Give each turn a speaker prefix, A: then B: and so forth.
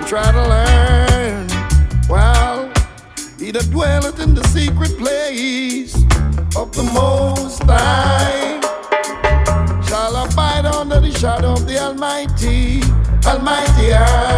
A: try to learn. Well, he that dwelleth in the secret place of the Most High shall abide under the shadow of the Almighty, Almighty.